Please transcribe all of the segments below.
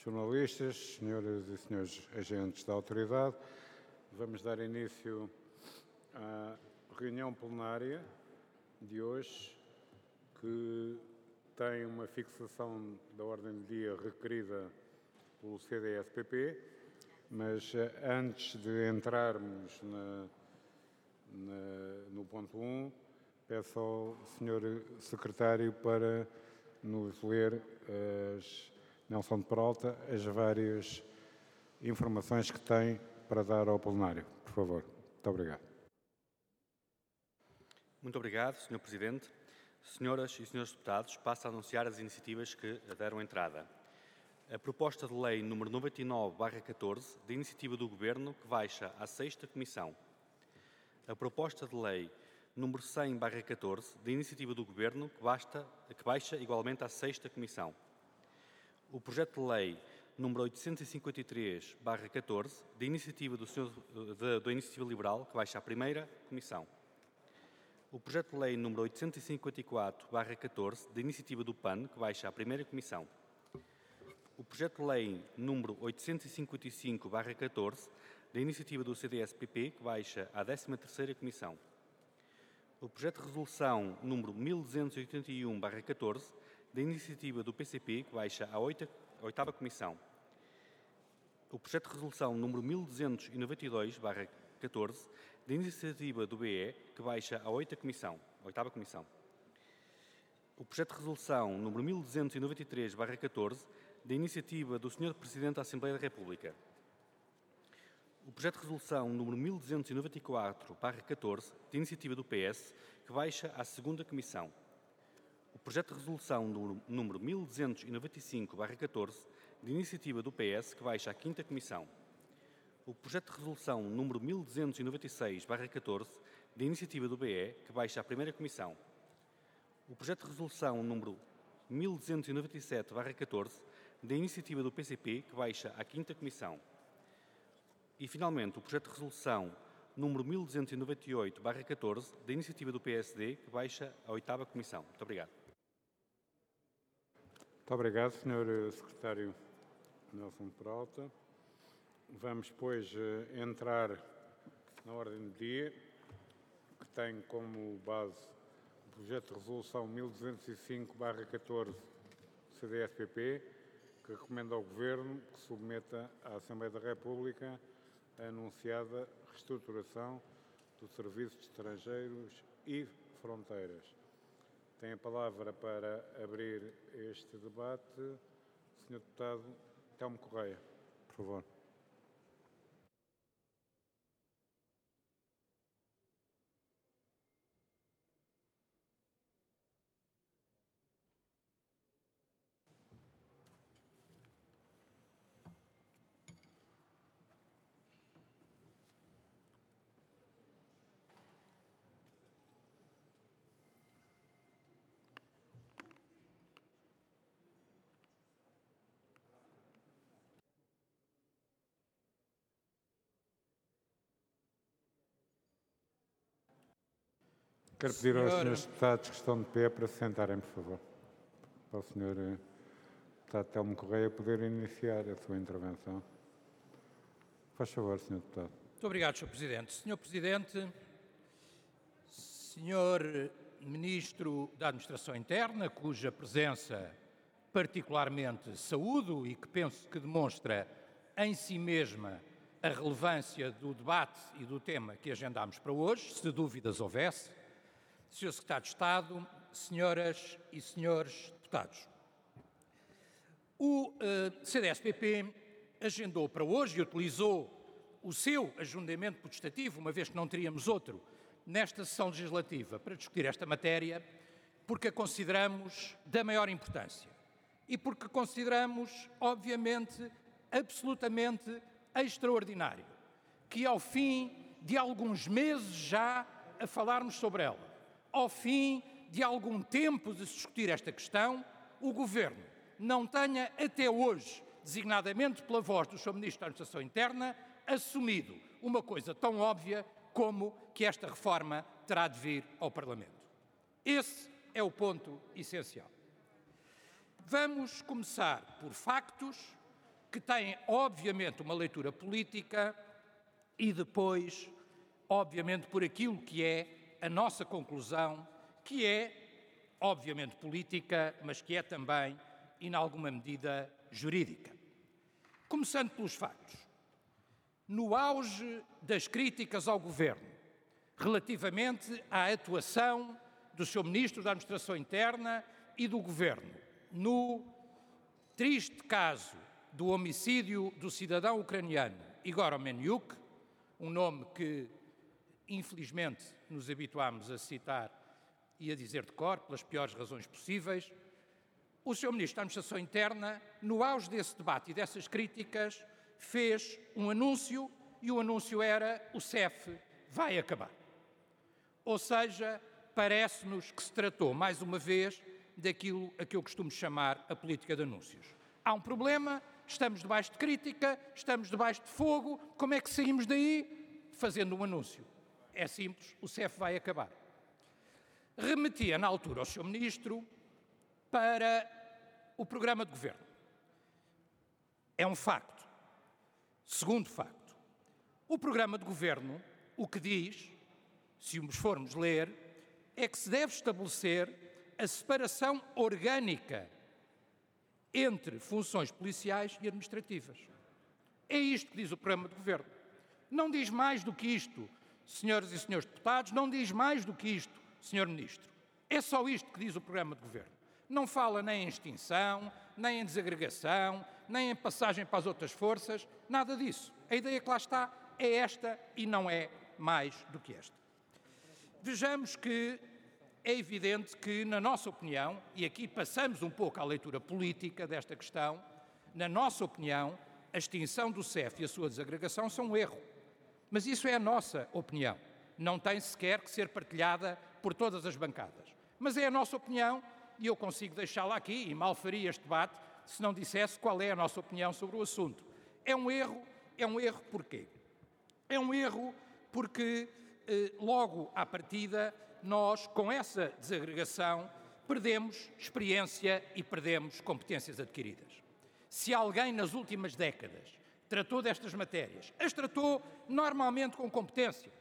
jornalistas, senhoras e senhores agentes da autoridade, vamos dar início à reunião plenária de hoje, que tem uma fixação da ordem do dia requerida pelo CDS-PP, mas antes de entrarmos no ponto 1, peço ao Sr. Secretário para nos ler, Nelson de Peralta, as várias informações que tem para dar ao plenário. Por favor. Muito obrigado. Muito obrigado, Sr. Presidente. Senhoras e senhores deputados, passo a anunciar as iniciativas que deram entrada. A proposta de lei número 99/14, de iniciativa do Governo, que baixa à 6ª Comissão. A proposta de lei número 100/14, de iniciativa do Governo, que baixa igualmente à 6ª Comissão. O projeto de lei número 853/14, de iniciativa da Iniciativa Liberal, que baixa à 1ª Comissão. O projeto de lei número 854/14, de iniciativa do PAN, que baixa à 1ª Comissão. O projeto de lei número 855/14, da iniciativa do CDS-PP, que baixa à 13ª Comissão. O projeto de resolução número 1281/14, da iniciativa do PCP, que baixa à 8ª Comissão. O projeto de resolução número 1292/14, da iniciativa do BE, que baixa à 8ª Comissão. O projeto de resolução número 1293/14, da iniciativa do Sr. Presidente da Assembleia da República. O projeto de resolução número 1294/14, de iniciativa do PS, que baixa à 2ª Comissão. O projeto de resolução número 1295/14, de iniciativa do PS, que baixa à 5ª Comissão. O projeto de resolução número 1296/14, de iniciativa do BE, que baixa à 1ª Comissão. O projeto de resolução número 1297/14, da iniciativa do PCP, que baixa à 5ª Comissão. E, finalmente, o projeto de resolução número 1298/14, da iniciativa do PSD, que baixa à 8ª Comissão. Muito obrigado. Muito obrigado, Sr. Secretário Nelson de Peralta. Vamos, pois, entrar na ordem do dia, que tem como base o projeto de resolução 1205/14 CDS-PP, que recomenda ao Governo que submeta à Assembleia da República a anunciada reestruturação do Serviço de Estrangeiros e Fronteiras. Tem a palavra para abrir este debate o Sr. Deputado Telmo Correia. Por favor. Quero pedir aos senhores deputados que estão de pé para se sentarem, por favor. Para o Sr. Deputado Telmo Correia poder iniciar a sua intervenção. Faz favor, Sr. Deputado. Muito obrigado, Sr. Presidente. Sr. Presidente, Sr. Ministro da Administração Interna, cuja presença particularmente saúdo e que penso que demonstra em si mesma a relevância do debate e do tema que agendámos para hoje, se dúvidas houvesse, Sr. Secretário de Estado, senhoras e senhores deputados. O CDS-PP agendou para hoje e utilizou o seu agendamento potestativo, uma vez que não teríamos outro, nesta sessão legislativa para discutir esta matéria, porque a consideramos da maior importância e porque consideramos, obviamente, absolutamente extraordinário, que ao fim de alguns meses já a falarmos sobre ela, ao fim de algum tempo de se discutir esta questão, o Governo não tenha até hoje, designadamente pela voz do Sr. Ministro da Administração Interna, assumido uma coisa tão óbvia como que esta reforma terá de vir ao Parlamento. Esse é o ponto essencial. Vamos começar por factos, que têm, obviamente, uma leitura política e depois, obviamente, por aquilo que é a nossa conclusão, que é, obviamente, política, mas que é também, em alguma medida, jurídica. Começando pelos factos. No auge das críticas ao Governo, relativamente à atuação do Sr. Ministro da Administração Interna e do Governo, no triste caso do homicídio do cidadão ucraniano Igor Omeniuk, um nome que, infelizmente, nos habituámos a citar e a dizer de cor, pelas piores razões possíveis, o Sr. Ministro da Administração Interna, no auge desse debate e dessas críticas, fez um anúncio, e o anúncio era: o CEF vai acabar. Ou seja, parece-nos que se tratou, mais uma vez, daquilo a que eu costumo chamar a política de anúncios. Há um problema, estamos debaixo de crítica, estamos debaixo de fogo, como é que saímos daí? Fazendo um anúncio. É simples, o CEF vai acabar. Remetia, na altura, ao Sr. Ministro para o programa de governo. É um facto. Segundo facto, o programa de governo, o que diz, se os formos ler, é que se deve estabelecer a separação orgânica entre funções policiais e administrativas. É isto que diz o programa de governo. Não diz mais do que isto, senhoras e senhores deputados, não diz mais do que isto, senhor Ministro. É só isto que diz o programa de governo. Não fala nem em extinção, nem em desagregação, nem em passagem para as outras forças, nada disso. A ideia que lá está é esta e não é mais do que esta. Vejamos que é evidente que, na nossa opinião, e aqui passamos um pouco à leitura política desta questão, na nossa opinião, a extinção do CEF e a sua desagregação são um erro. Mas isso é a nossa opinião. Não tem sequer que ser partilhada por todas as bancadas. Mas é a nossa opinião e eu consigo deixá-la aqui, e mal faria este debate se não dissesse qual é a nossa opinião sobre o assunto. É um erro porquê? É um erro porque, logo à partida, nós, com essa desagregação, perdemos experiência e perdemos competências adquiridas. Se alguém, nas últimas décadas, tratou destas matérias, as tratou normalmente com competência,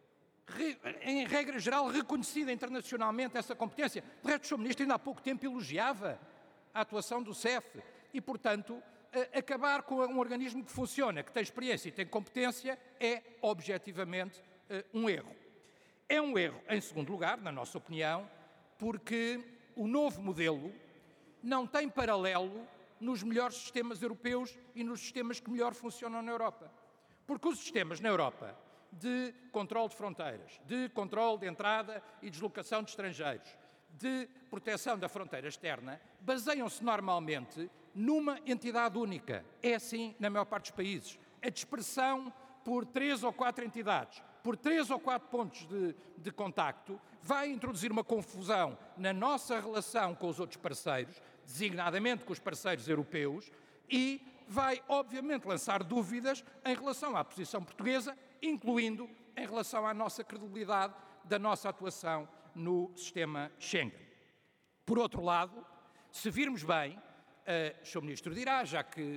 em regra geral reconhecida internacionalmente essa competência. De resto, o Sr. Ministro ainda há pouco tempo elogiava a atuação do CEF e, portanto, acabar com um organismo que funciona, que tem experiência e tem competência, é objetivamente um erro. É um erro, em segundo lugar, na nossa opinião, porque o novo modelo não tem paralelo nos melhores sistemas europeus e nos sistemas que melhor funcionam na Europa. Porque os sistemas na Europa de controle de fronteiras, de controle de entrada e deslocação de estrangeiros, de proteção da fronteira externa, baseiam-se normalmente numa entidade única. É assim na maior parte dos países. A dispersão por 3 ou 4 entidades, por 3 ou 4 pontos de contacto, vai introduzir uma confusão na nossa relação com os outros parceiros, designadamente com os parceiros europeus, e vai, obviamente, lançar dúvidas em relação à posição portuguesa, incluindo em relação à nossa credibilidade da nossa atuação no sistema Schengen. Por outro lado, se virmos bem, o Sr. Ministro dirá, já que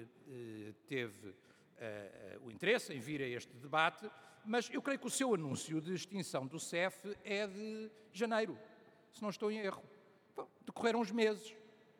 teve o interesse em vir a este debate, mas eu creio que o seu anúncio de extinção do CEF é de janeiro, se não estou em erro. Bom, decorreram uns meses.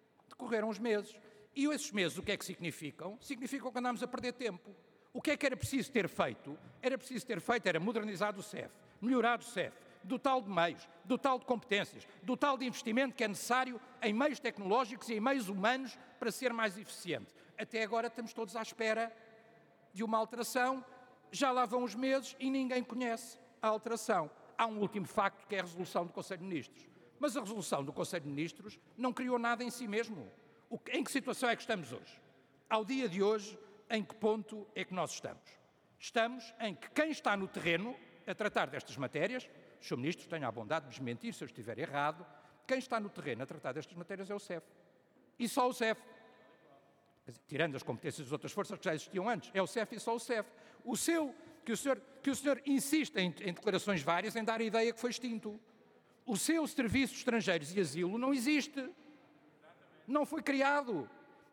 E esses meses o que é que significam? Significam que andámos a perder tempo. O que é que era preciso ter feito? Era modernizar o CEF, melhorar o CEF, dotá-lo de meios, dotá-lo de competências, dotá-lo de investimento que é necessário em meios tecnológicos e em meios humanos para ser mais eficiente. Até agora estamos todos à espera de uma alteração, já lá vão os meses e ninguém conhece a alteração. Há um último facto que é a resolução do Conselho de Ministros. Mas a resolução do Conselho de Ministros não criou nada em si mesmo. Em que situação é que estamos hoje? Ao dia de hoje, em que ponto é que nós estamos? Estamos em que quem está no terreno a tratar destas matérias, o Sr. Ministro tenha a bondade de desmentir se eu estiver errado, quem está no terreno a tratar destas matérias é o CEF. E só o CEF. Tirando as competências das outras forças que já existiam antes, é o CEF e só o CEF. Que o senhor insiste em declarações várias em dar a ideia que foi extinto. O seu Serviço de Estrangeiros e Asilo não existe. Não foi criado.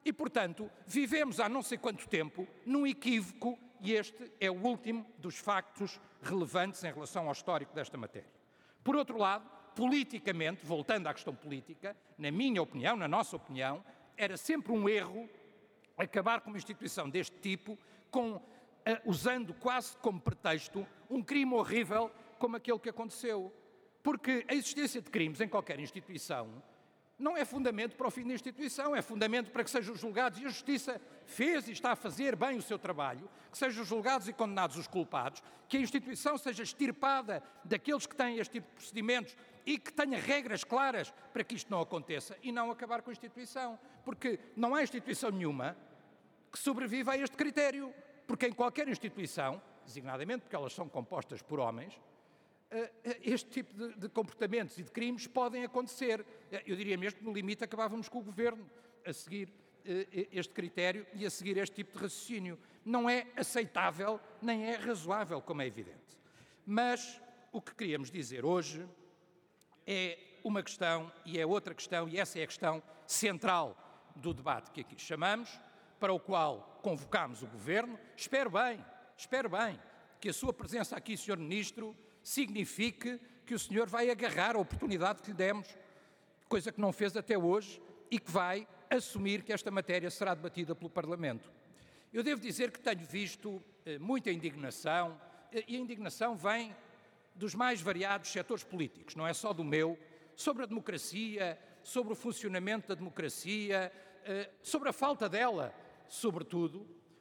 E, portanto, vivemos há não sei quanto tempo num equívoco, e este é o último dos factos relevantes em relação ao histórico desta matéria. Por outro lado, politicamente, voltando à questão política, na minha opinião, na nossa opinião, era sempre um erro acabar com uma instituição deste tipo, usando quase como pretexto um crime horrível como aquele que aconteceu. Porque a existência de crimes em qualquer instituição não é fundamento para o fim da instituição, é fundamento para que sejam julgados, e a Justiça fez e está a fazer bem o seu trabalho, que sejam julgados e condenados os culpados, que a instituição seja extirpada daqueles que têm este tipo de procedimentos e que tenha regras claras para que isto não aconteça, e não acabar com a instituição. Porque não há instituição nenhuma que sobreviva a este critério, porque em qualquer instituição, designadamente porque elas são compostas por homens, este tipo de comportamentos e de crimes podem acontecer. Eu diria mesmo que no limite acabávamos com o Governo a seguir este critério e a seguir este tipo de raciocínio. Não é aceitável, nem é razoável, como é evidente. Mas o que queríamos dizer hoje é uma questão e é outra questão, e essa é a questão central do debate que aqui chamamos, para o qual convocámos o Governo. Espero bem que a sua presença aqui, Sr. Ministro, signifique que o senhor vai agarrar a oportunidade que lhe demos, coisa que não fez até hoje, e que vai assumir que esta matéria será debatida pelo Parlamento. Eu devo dizer que tenho visto muita indignação, e a indignação vem dos mais variados setores políticos, não é só do meu, sobre a democracia, sobre o funcionamento da democracia, sobre a falta dela, sobretudo,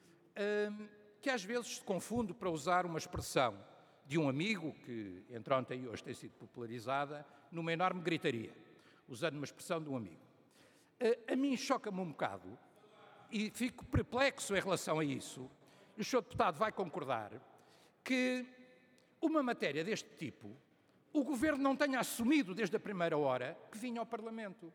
que às vezes se confunde, para usar uma expressão de um amigo que entre ontem e hoje tem sido popularizada, numa enorme gritaria, usando uma expressão de um amigo. A mim choca-me um bocado e fico perplexo em relação a isso, e o Sr. Deputado vai concordar, que uma matéria deste tipo, o Governo não tenha assumido desde a primeira hora que vinha ao Parlamento.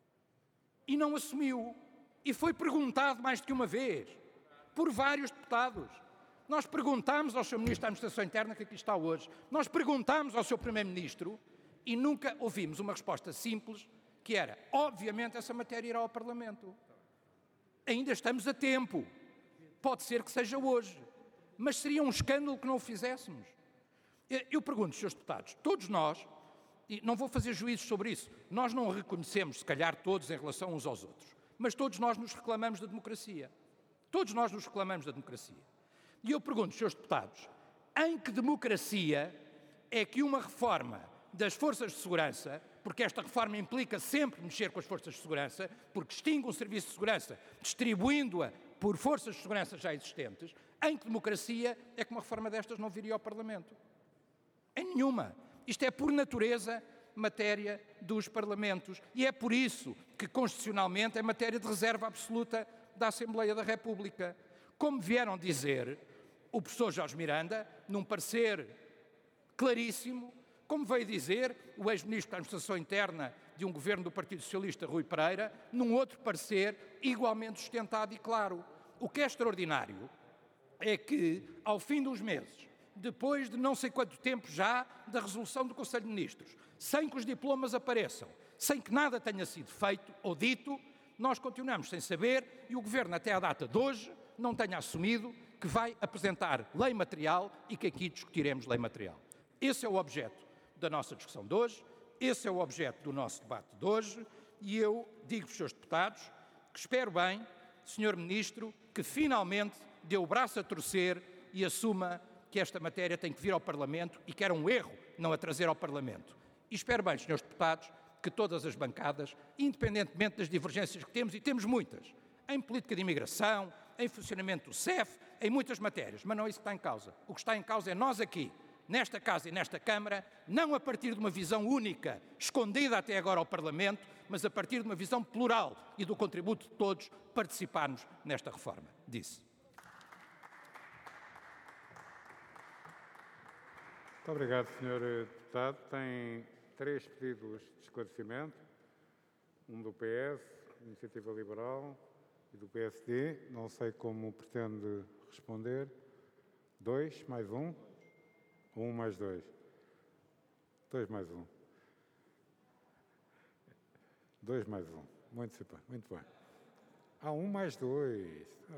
E não assumiu. E foi perguntado mais do que uma vez, por vários deputados. Nós perguntámos ao Sr. Ministro da Administração Interna, que aqui está hoje, nós perguntámos ao Sr. Primeiro-Ministro e nunca ouvimos uma resposta simples, que era, obviamente, essa matéria irá ao Parlamento. Ainda estamos a tempo. Pode ser que seja hoje. Mas seria um escândalo que não o fizéssemos. Eu pergunto, Srs. Deputados, todos nós, e não vou fazer juízos sobre isso, nós não reconhecemos, se calhar todos, em relação uns aos outros, mas todos nós nos reclamamos da democracia. Todos nós nos reclamamos da democracia. E eu pergunto, Srs. Deputados, em que democracia é que uma reforma das forças de segurança, porque esta reforma implica sempre mexer com as forças de segurança, porque extingue um serviço de segurança, distribuindo-a por forças de segurança já existentes, em que democracia é que uma reforma destas não viria ao Parlamento? Em nenhuma. Isto é, por natureza, matéria dos Parlamentos. E é por isso que, constitucionalmente, é matéria de reserva absoluta da Assembleia da República. Como vieram dizer o professor Jorge Miranda, num parecer claríssimo, como veio dizer o ex-ministro da Administração Interna de um governo do Partido Socialista, Rui Pereira, num outro parecer igualmente sustentado e claro. O que é extraordinário é que, ao fim dos meses, depois de não sei quanto tempo já da resolução do Conselho de Ministros, sem que os diplomas apareçam, sem que nada tenha sido feito ou dito, nós continuamos sem saber e o Governo, até à data de hoje, não tenha assumido que vai apresentar lei material e que aqui discutiremos lei material. Esse é o objeto da nossa discussão de hoje, esse é o objeto do nosso debate de hoje, e eu digo aos seus deputados que espero bem, Sr. Ministro, que finalmente dê o braço a torcer e assuma que esta matéria tem que vir ao Parlamento e que era um erro não a trazer ao Parlamento. E espero bem, Srs. Deputados, que todas as bancadas, independentemente das divergências que temos, e temos muitas, em política de imigração, em funcionamento do CEF, em muitas matérias, mas não é isso que está em causa. O que está em causa é nós aqui, nesta Casa e nesta Câmara, não a partir de uma visão única, escondida até agora ao Parlamento, mas a partir de uma visão plural e do contributo de todos, participarmos nesta reforma. Disse. Muito obrigado, Sr. Deputado. Tem 3 pedidos de esclarecimento, um do PS, Iniciativa Liberal, e do PSD. Não sei como pretende responder. 2 mais 1? 1 mais 2? 2 mais 1. 2 mais 1. Muito bem. Há um mais dois.